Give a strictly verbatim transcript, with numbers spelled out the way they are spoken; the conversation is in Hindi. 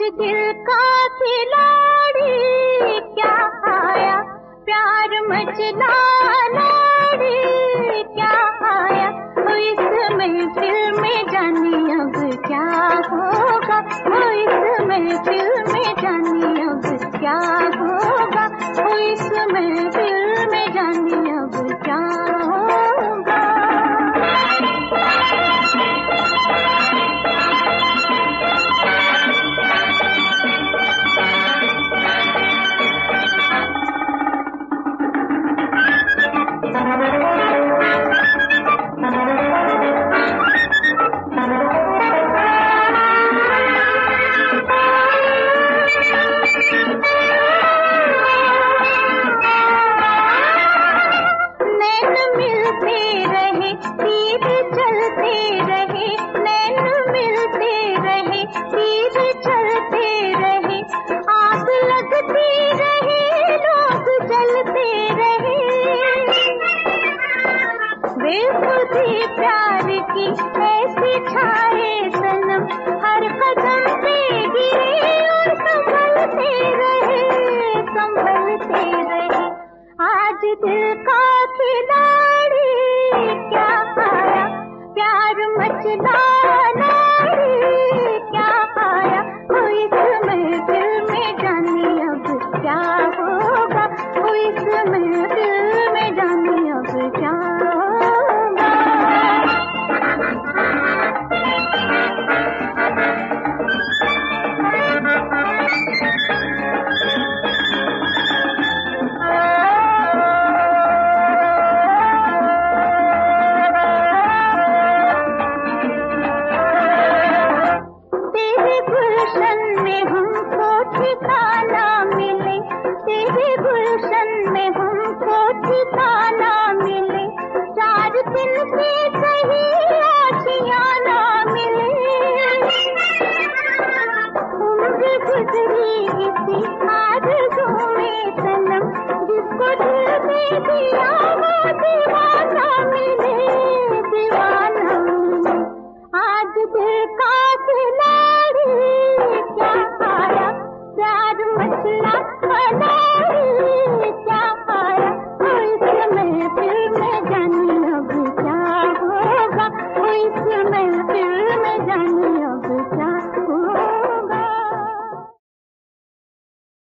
दिल का खिलाड़ी क्या आया, प्यार मचला लाड़ी क्या आया। ओ इस महफिल में जाने अब क्या होगा, ओ इस महफिल में जाने अब क्या होगा, ओ इस महफिल में जाने अब क्या होगा। बेखुदी प्यार की ऐसी छाए सनम, हर कदम पे गिरे और संभलते रहे, संभलते रहे। आज दिल का खिलाड़ी क्या आया, प्यार मचला लाड़ी क्या आया। ओ इस महफिल में जाने अब क्या होगा, ओ इस महफिल में जाने अब क्या ठिकाना मिले, तेरे गुलशन में हमको ठिकाना मिले। चार दिन से कहीं आशियाना मिले, उम्र गुजरी इसी आरज़ू में सनम, जिसको दिल दे दिया वो दीवाना मिले, दीवाना मिले। आज दिल का खिलाड़ी क्या आया, प्यार मचला